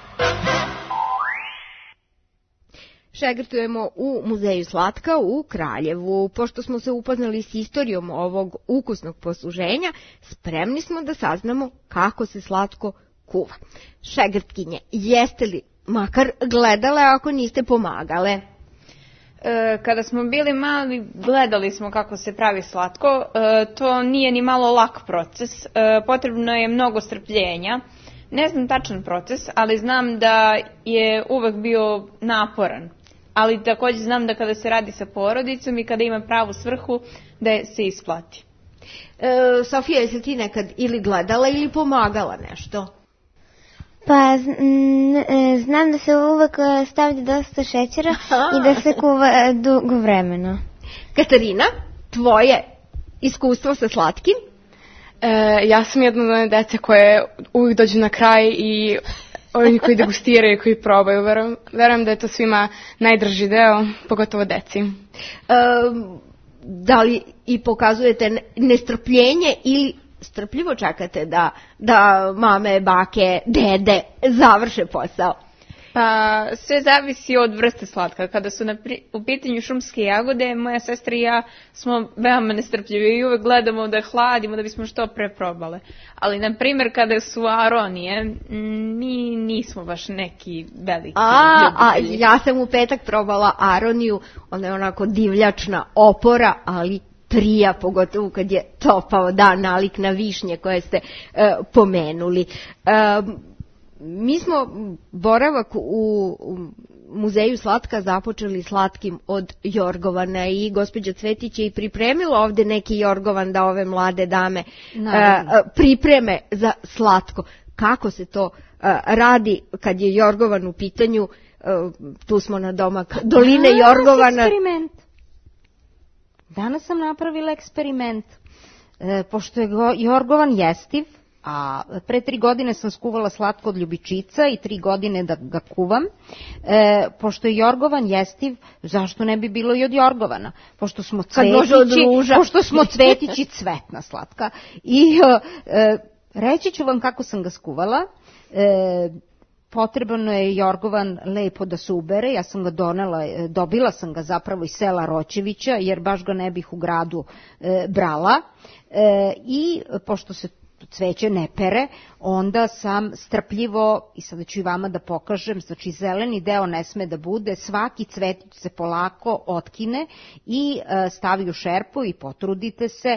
Šegrtujemo u muzeju Slatka u Kraljevu. Pošto smo se upoznali s istorijom ovog ukusnog posluženja, spremni smo da saznamo kako se slatko kuva. Šegrtkinje, jeste li makar gledale ako niste pomagale? E, kada smo bili mali, gledali smo kako se pravi slatko. E, to nije ni malo lak proces. E, potrebno je mnogo strpljenja. Ne znam tačan proces, ali znam da je uvek bio naporan. Ali također znam da kada se radi sa porodicom i kada ima pravu svrhu, da je se isplati. E, Sofija, jesi ti nekad ili gledala ili pomagala nešto? Pa znam da se uvek stavlja dosta šećera i da se kuva dugo vremena. Katarina, tvoje iskustvo sa slatkim? E, ja sam jedna od one dece koje uvijek dođu na kraj i oni koji degustiraju i koji probaju. Verujem, verujem da je to svima najdraži deo, pogotovo deci. E, da li i pokazujete nestrpljenje ili strpljivo čekate da, da mame, bake, dede završe posao? Pa sve zavisi od vrste slatka. Kada su na pri, u pitanju šumske jagode, moja sestra i ja smo veoma nestrpljivi i uvek gledamo da hladimo da bismo što pre probale. Ali na primjer kada su aronije, mi nismo baš neki veliki a, a ljubitelji. Ja sam u petak probala aroniju, ona je onako divljačna opora, ali prija, pogotovo kad je topao dan, nalik na višnje koje ste e, pomenuli. E, mi smo boravak u, u muzeju slatka započeli slatkim od jorgovana i gospođa Cvetić je i pripremila ovde neki jorgovan da ove mlade dame e, pripreme za slatko. Kako se to e, radi kad je jorgovan u pitanju? E, tu smo na domak doline Danas jorgovana. Eksperiment. Danas sam napravila eksperiment. E, pošto je jorgovan jestiv, a pre tri godine sam skuvala slatko od ljubičica i tri godine da ga kuvam. E, pošto je jorgovan jestiv, zašto ne bi bilo i od jorgovana? Pošto smo cvetići, pošto smo cvetići cvetna slatka. I e, reći ću vam kako sam ga skuvala. E, Potrebno je jorgovan lepo da se ubere, ja sam ga donela, dobila sam ga zapravo iz sela Roćevića, jer baš ga ne bih u gradu e, brala. E, I pošto se cveće ne pere, onda sam strpljivo, i sada ću i vama da pokažem, znači zeleni deo ne sme da bude, svaki cvetić se polako otkine i e, stavi u šerpu i potrudite se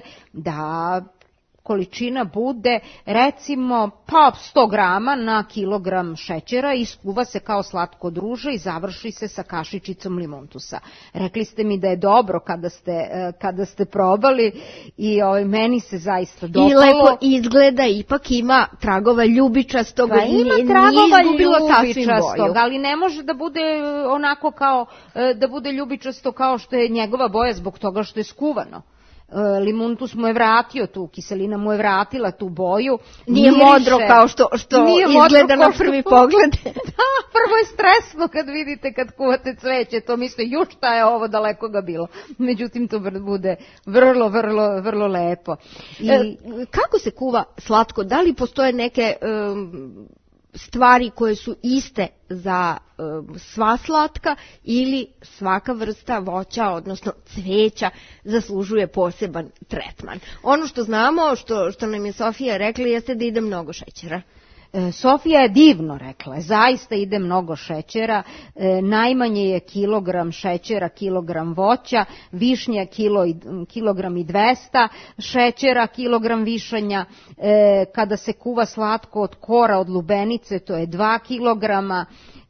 da količina bude recimo pa sto grama na kilogram šećera i skuva se kao slatko druže i završi se sa kašičicom limuntusa. Rekli ste mi da je dobro kada ste, kada ste probali i ovaj, meni se zaista dopalo. I lepo izgleda, ipak ima tragova ljubičastog, pa ima tragova ljubičastog, ali ne može da bude onako kao, da bude ljubičasto kao što je njegova boja zbog toga što je skuvano. Limuntus mu je vratio tu, kiselina mu je vratila tu boju. Nije miriše, modro kao što, što izgleda na prvi što... pogled. Da, prvo je stresno kad vidite, kad kuvate cveće, to misle, ju šta je ovo, daleko ga bilo. Međutim, to bude vrlo, vrlo, vrlo lepo. I... E, kako se kuva slatko? Da li postoje neke um, stvari koje su iste za um, sva slatka ili svaka vrsta voća, odnosno cveća, zaslužuje poseban tretman? Ono što znamo, što, što nam je Sofija rekla, jeste da ide mnogo šećera. Sofija je divno rekla, zaista ide mnogo šećera, e, najmanje je kilogram šećera, kilogram voća, višnja kilo i, kilogram i dvesta, šećera, kilogram višanja, e, kada se kuva slatko od kora, od lubenice, to je dva kilograma,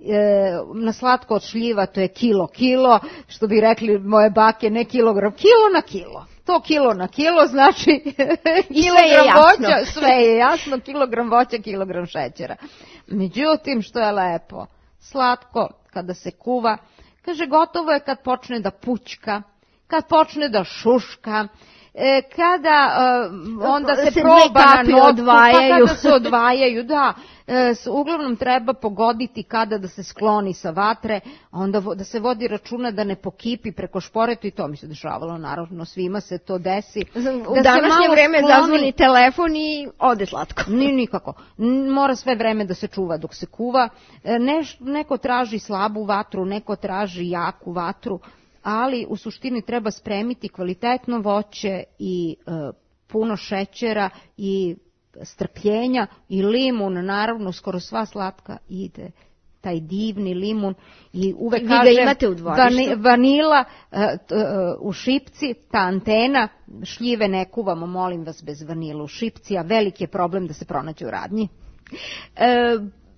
e, na slatko od šljiva to je kilo kilo, što bi rekli moje bake, ne kilogram, kilo na kilo. To kilo na kilo znači kilogram voća, sve je jasno, kilogram voća, kilogram šećera. Međutim, što je lepo, slatko kada se kuva, kaže gotovo je kad počne da pućka, kad počne da šuška, E, kada e, onda se, se proba na notku, odvajaju. Pa kada se odvajaju, da, e, uglavnom treba pogoditi kada da se skloni sa vatre, onda da se vodi računa da ne pokipi preko šporeta i to mi se dešavalo, naravno svima se to desi. U da današnje vreme skloni... zazvoni telefon i ode slatko. Ni, nikako, mora sve vreme da se čuva dok se kuva, e, ne, neko traži slabu vatru, neko traži jaku vatru, ali u suštini treba spremiti kvalitetno voće i e, puno šećera i strpljenja i limun, naravno skoro sva slatka ide, taj divni limun i uvek vi kažem imate u vani, vanila e, t, e, u šipci, ta antena, šljive ne kuvamo, molim vas, bez vanila u šipci, a veliki je problem da se pronađe u radnji. E,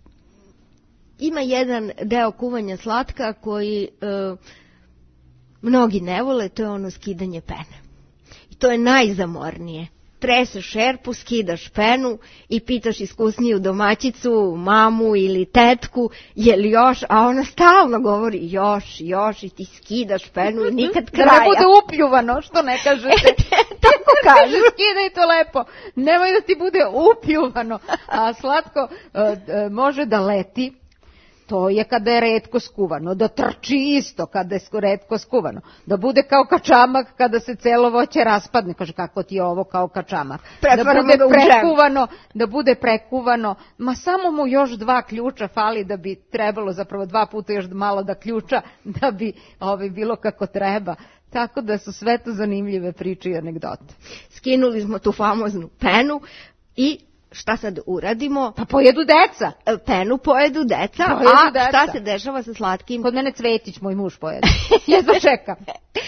ima jedan deo kuvanja slatka koji e, mnogi ne vole, to je ono skidanje pene. I to je najzamornije. Treseš šerpu, skidaš penu i pitaš iskusniju domaćicu, mamu ili tetku, je li još, a ona stalno govori još, još i ti skidaš penu i nikad kraja. Da ne bude upljuvano, što ne kažete. Tako kaže, skidaj to lepo. Nemoj da ti bude upljuvano. A slatko e, e, može da leti. To je kada je retko skuvano, da trči isto kada je retko skuvano, da bude kao kačamak kada se celo voće raspadne, kaže kako ti je ovo kao kačamak, da bude prekuvano, da bude prekuvano, ma samo mu još dva ključa fali da bi trebalo zapravo dva puta još malo da ključa da bi ovaj, bilo kako treba. Tako da su sve to zanimljive priče i anegdote. Skinuli smo tu famoznu penu i šta sad uradimo? Pa pojedu deca. Penu pojedu deca, pojedu a deca. Šta se dešava sa slatkim? Kod mene Cvetić, moj muž pojede. Jedva čekam.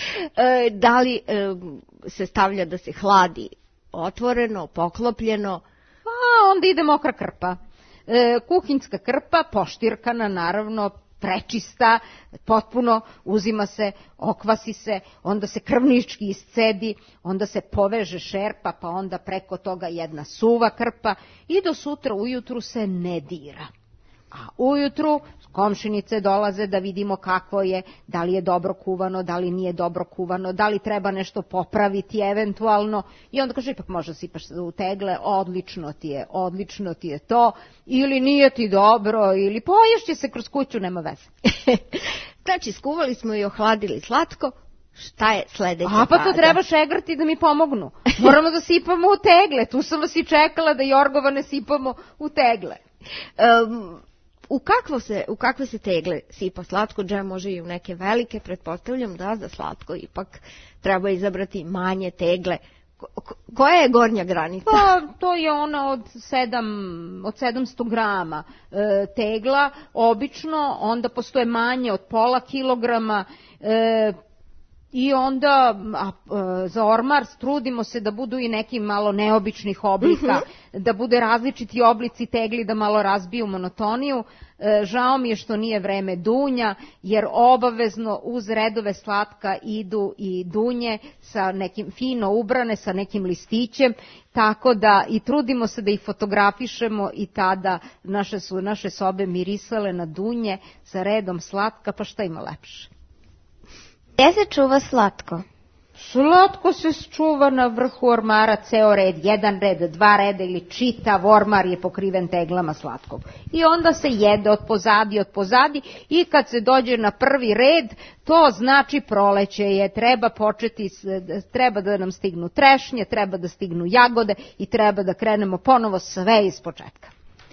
E, da li e, se stavlja da se hladi otvoreno, poklopljeno? Pa onda ide mokra krpa. E, kuhinjska krpa, poštirkana naravno, prečista, potpuno uzima se, okvasi se, onda se krvnički iscedi, onda se poveže šerpa, pa onda preko toga jedna suva krpa i do sutra ujutru se ne dira. A ujutru komšinice dolaze da vidimo kako je, da li je dobro kuvano, da li nije dobro kuvano, da li treba nešto popraviti eventualno i onda kaže ipak možda sipaš u tegle, odlično ti je, odlično ti je to, ili nije ti dobro, ili poješće se kroz kuću, nema veze. Znači, skuvali smo i ohladili slatko, šta je sledeća faza? A pa to faza? treba šegrti da mi pomognu. Moramo da sipamo u tegle, tu sam vas i čekala da jorgovane sipamo u tegle. Um, U, kakvo se, u kakve se tegle sipa slatko? Džem može i u neke velike, pretpostavljam da za slatko ipak treba izabrati manje tegle. Ko, koja je gornja granica? Pa, to je ona od, sedam, od sedamsto grama e, tegla, obično, onda postoje manje od pola kilograma, e, i onda a, a, za ormar trudimo se da budu i neki malo neobičnih oblika, mm-hmm. da bude različiti oblici tegli, da malo razbiju monotoniju. E, žao mi je što nije vreme dunja, jer obavezno uz redove slatka idu i dunje sa nekim fino ubrane, sa nekim listićem, tako da i trudimo se da ih fotografišemo i tada naše su naše sobe mirisale na dunje sa redom slatka, pa šta ima lepše. Gdje se čuva slatko? Slatko se čuva na vrhu ormara, ceo red, jedan red, dva reda ili čitav ormar je pokriven teglama slatkog. I onda se jede od pozadi, od pozadi i kad se dođe na prvi red, to znači proleće je, treba početi, treba da nam stignu trešnje, treba da stignu jagode i treba da krenemo ponovo sve iz početka.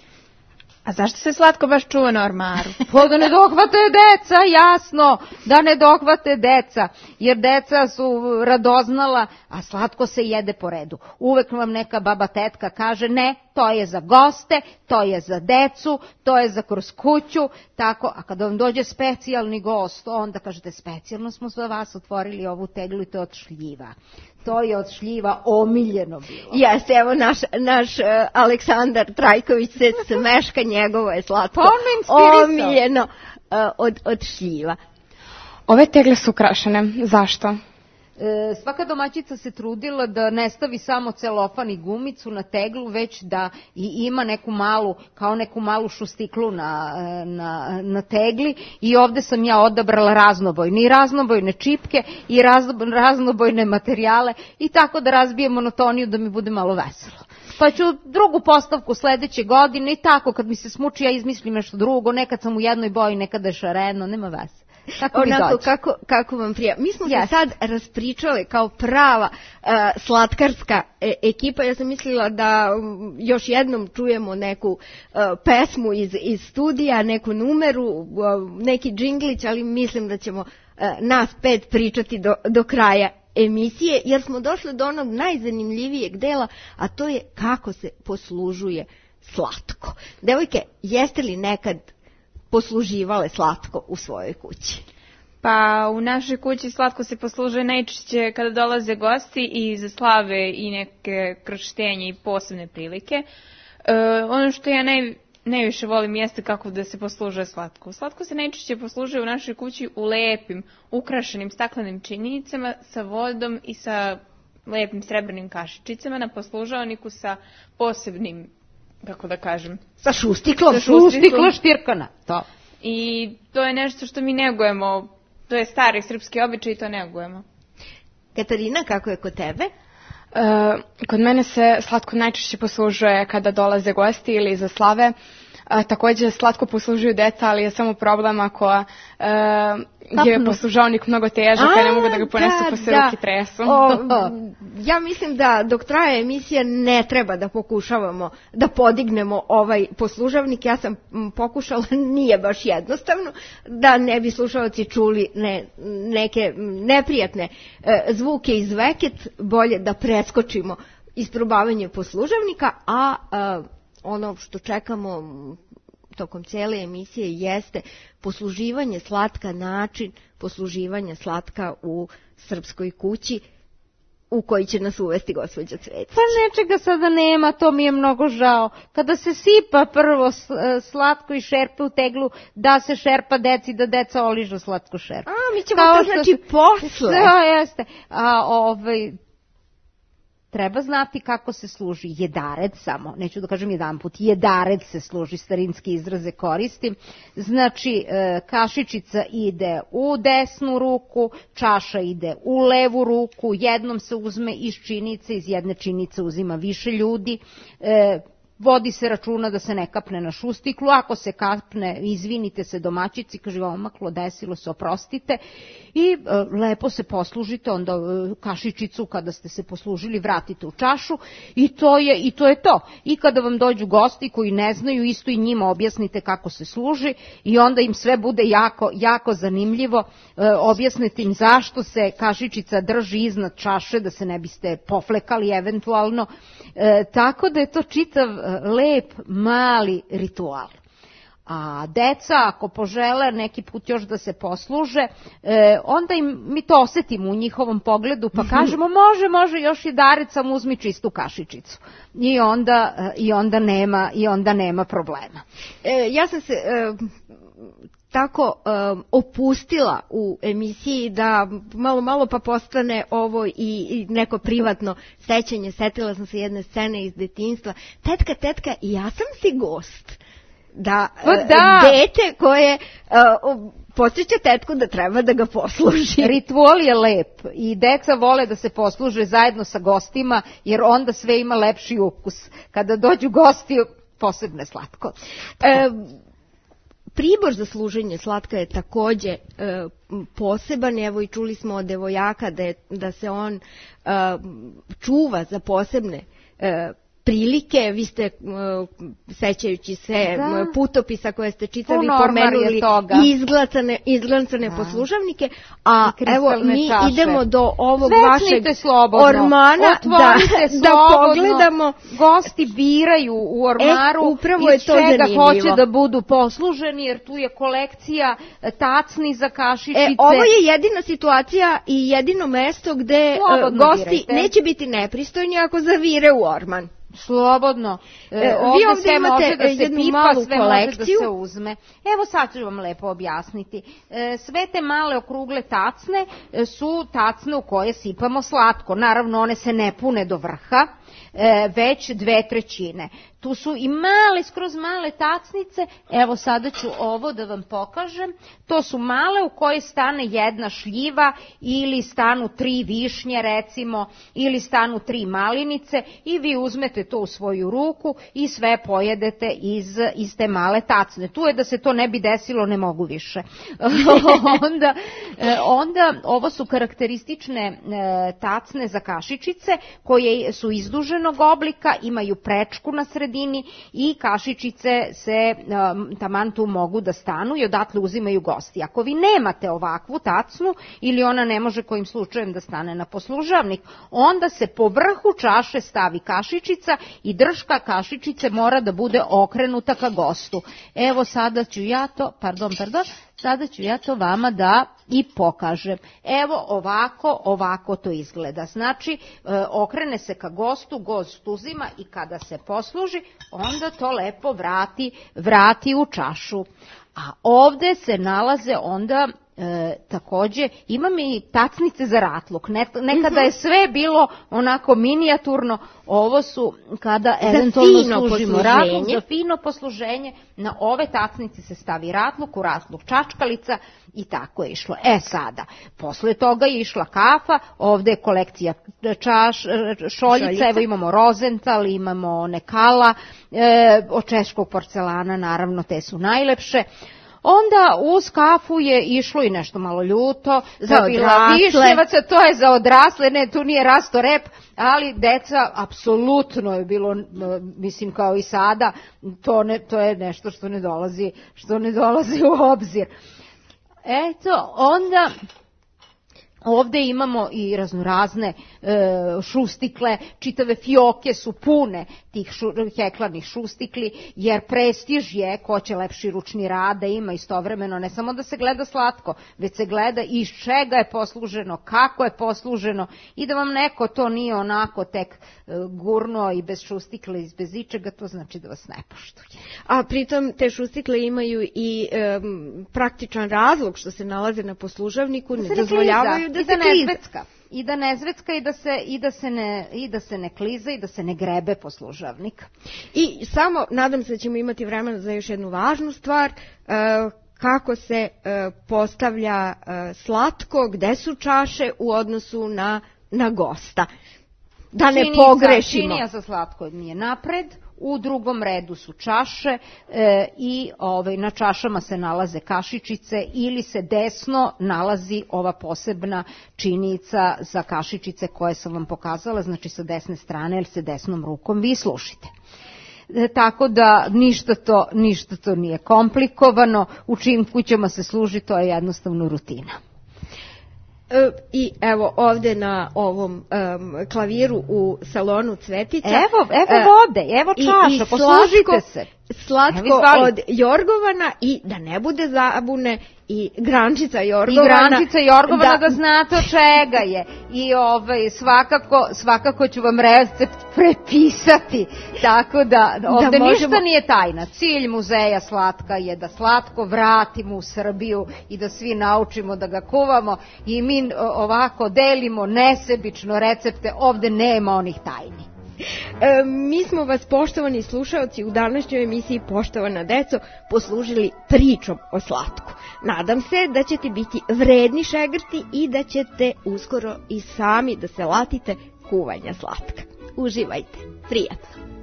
A zašto se slatko baš čuva na ormaru? Pa da ne dohvate deca, jasno, da ne dohvate deca, jer deca su radoznala, a slatko se jede po redu. Uvek vam neka baba tetka kaže ne, to je za goste, to je za decu, to je za kroz kuću, tako, a kada vam dođe specijalni gost, onda kažete specijalno smo za vas otvorili ovu teglu i to od šljiva. To je od šljiva omiljeno bilo. Jeste, evo naš, naš uh, Aleksandar Trajković se smeška, njegovo je slatko omiljeno uh, od, od šljiva. Ove tegle su ukrašene. Zašto? E, svaka domaćica se trudila da ne stavi samo celofan i gumicu na teglu, već da i ima neku malu, kao neku malu šustiklu na, na, na tegli i ovde sam ja odabrala raznobojne i raznobojne čipke i raznobojne materijale i tako da razbijem monotoniju da mi bude malo veselo. Pa ću drugu postavku sledeće godine i tako kad mi se smuči ja izmislim nešto drugo, nekad sam u jednoj boji, nekada je šareno, nema veze. Kako onako kako, kako vam prija. Mi smo yes. se sad raspričali kao prava uh, slatkarska e, ekipa. Ja sam mislila da um, još jednom čujemo neku uh, pesmu iz, iz studija, neku numeru, uh, neki džinglić, ali mislim da ćemo uh, nas pet pričati do, do kraja emisije, jer smo došli do onog najzanimljivijeg dela, a to je kako se poslužuje slatko. Devojke, jeste li nekad posluživale slatko u svojoj kući? Pa u našoj kući slatko se poslužuje najčešće kada dolaze gosti i za slave i neke krštenje i posebne prilike. ono što ja naj, najviše volim jeste kako da se poslužuje slatko. Slatko se najčešće poslužuje u našoj kući u lepim, ukrašenim staklenim činicama sa vodom i sa lepim srebrnim kašičicama na poslužavaniku sa posebnim, kako da kažem, sa šustiklom, sa šustiklom. šustiklo štirkana. To. I to je nešto što mi negujemo, to je stari srpski običaj i to negujemo. Katarina, kako je kod tebe? Uh, kod mene se slatko najčešće poslužuje kada dolaze gosti ili za slave. Uh, također slatko poslužuju deca, ali je samo problem ako uh, je poslužavnik mnogo težak, a ne mogu da ga ponesu da, pa se da. ruki tresu. O, o, ja mislim da dok traje emisija ne treba da pokušavamo da podignemo ovaj poslužavnik. Ja sam pokušala, nije baš jednostavno, da ne bi slušalci čuli ne, neke neprijatne e, zvuke iz veket, bolje da preskočimo isprobavanje poslužavnika, a e, ono što čekamo tokom cijele emisije jeste posluživanje slatka, način posluživanja slatka u srpskoj kući u koji će nas uvesti gospođa Cvetić. Pa nečega sada nema, to mi je mnogo žao. Kada se sipa prvo slatko i šerpe u teglu, da se šerpa deci, da deca oližu slatku šerpu. A, mi ćemo to znači posle. Da, jeste. A ovaj... Treba znati kako se služi jedared samo, neću da kažem jedan put, jedared se služi, starinski izraze koristim. Znači, kašičica ide u desnu ruku, čaša ide u levu ruku, jednom se uzme iz činice, iz jedne činice uzima više ljudi, vodi se računa da se ne kapne na šustiklu, ako se kapne, izvinite se domaćici, kaže omaklo, desilo se, oprostite, i e, lepo se poslužite, onda e, kašičicu kada ste se poslužili vratite u čašu i to je i to je to. I kada vam dođu gosti koji ne znaju, isto i njima objasnite kako se služi i onda im sve bude jako, jako zanimljivo, e, objasnite im zašto se kašičica drži iznad čaše, da se ne biste poflekali eventualno, e, tako da je to čitav lep, mali ritual. A deca, ako požele neki put još da se posluže, e, onda im, mi to osetimo u njihovom pogledu, pa kažemo može, može, još jedared, sam uzmi čistu kašičicu. I onda, i onda, nema, i onda nema problema. E, ja sam se... E... tako um, opustila u emisiji da malo malo pa postane ovo i, i neko privatno sećanje. Setila sam se jedne scene iz detinjstva. Tetka, tetka, i ja sam si gost. Da, da. Dete koje uh, posjeća tetku da treba da ga posluži. Ritual je lep i deca vole da se posluže zajedno sa gostima jer onda sve ima lepši ukus. Kada dođu gosti, posebno je slatko. Um, Pribor za služenje slatka je takođe e, poseban, evo i čuli smo od devojaka da, je, da se on e, čuva za posebne e, prilike. Vi ste, uh, sećajući se da. putopisa koje ste čitali, pomenuli izglacane, izglacane da. poslužavnike, a evo mi čaše. idemo do ovog Svečnite vašeg slobodno. ormana da, da pogledamo. Gosti biraju u ormaru e, upravo iz je to čega zanimljivo. hoće da budu posluženi, jer tu je kolekcija tacni za kašičice. E, ovo je jedina situacija i jedino mesto gde slobodno gosti birajte. Neće biti nepristojni ako zavire u orman. Slobodno. E, e, ovdje vi ovdje sve imate može da se jednu pipa, malu sve kolekciju. može da se uzme. Evo sad ću vam lepo objasniti. E, sve te male okrugle tacne e, su tacne u koje sipamo slatko. Naravno, one se ne pune do vrha, e, već dve trećine. Tu su i male, skroz male tacnice. Evo sada ću ovo da vam pokažem. To su male u koje stane jedna šljiva ili stanu tri višnje recimo ili stanu tri malinice i vi uzmete to u svoju ruku i sve pojedete iz, iz te male tacne. Tu je da se to ne bi desilo, ne mogu više. onda, onda ovo su karakteristične tacne za kašičice koje su izduženog oblika, imaju prečku na sredini i kašičice se um, taman tu mogu da stanu i odatle uzimaju gosti. Ako vi nemate ovakvu tacnu ili ona ne može kojim slučajem da stane na poslužavnik, onda se po vrhu čaše stavi kašičica i držka kašičice mora da bude okrenuta ka gostu. Evo sada ću ja to, pardon, pardon, sada ću ja to vama da i pokažem. Evo ovako, ovako to izgleda. Znači, e, okrene se ka gostu, gost uzima i kada se posluži, onda to lepo vrati, vrati u čašu. A ovde se nalaze onda E, takođe, imam i tacnice za ratluk. Ne, nekada je sve bilo onako minijaturno, ovo su kada eventualno služimo ratluk, za fino posluženje. Na ove tacnice se stavi ratluk, u ratluk čačkalica i tako je išlo. E sada, posle toga je išla kafa, ovde je kolekcija čaš, šoljica, šoljica. Evo imamo Rozental, imamo Nekala, e, od češkog porcelana, naravno te su najlepše. Onda uz kafu je išlo i nešto malo ljuto, za višnjevaca, to je za odrasle, ne, tu nije rasto rep, ali deca, apsolutno je bilo, mislim kao i sada, to, ne, to je nešto što ne dolazi, što ne dolazi u obzir. Eto, onda ovde imamo i raznorazne e, šustikle, čitave fioke su pune tih šu, heklanih šustikli, jer prestiž je ko će lepši ručni rad da ima istovremeno, ne samo da se gleda slatko, već se gleda iz čega je posluženo, kako je posluženo i da vam neko to nije onako tek e, gurno i bez šustikle i bez ičega, to znači da vas ne poštuje. A pritom te šustikle imaju i e, praktičan razlog što se nalaze na poslužavniku, ne dozvoljavaju da I da ne zvecka, i da ne zvecka i da se i da se ne i da se ne kliza i da se ne grebe poslužavnik. I samo nadam se da ćemo imati vremena za još jednu važnu stvar, kako se postavlja slatko, gde su čaše u odnosu na na gosta. Da ne Činica, pogrešimo. Činija za slatko nije napred, u drugom redu su čaše e, i ovaj, na čašama se nalaze kašičice ili se desno nalazi ova posebna činica za kašičice koje sam vam pokazala, znači sa desne strane jer se desnom rukom vi slušite. E, tako da ništa to, ništa to nije komplikovano, u čim kućama se služi, to je jednostavno rutina. I evo ovde na ovom um, klaviru u salonu Cvetica. Evo, evo vode, evo čaša, i, i poslužite se. Slatko od Jorgovana i da ne bude zabune i grančica Jorgovana. I grančica Jorgovana da, da znate od čega je. I ovaj, svakako, svakako ću vam recept prepisati. Tako da ovde da možemo... ništa nije tajna. Cilj muzeja slatka je da slatko vratimo u Srbiju i da svi naučimo da ga kuvamo i mi ovako delimo nesebično recepte. Ovde nema onih tajni. E, mi smo vas, poštovani slušaoci, u današnjoj emisiji Poštovana deco poslužili pričom o slatku. Nadam se da ćete biti vredni šegrti i da ćete uskoro i sami da se latite kuvanja slatka. Uživajte, prijatno.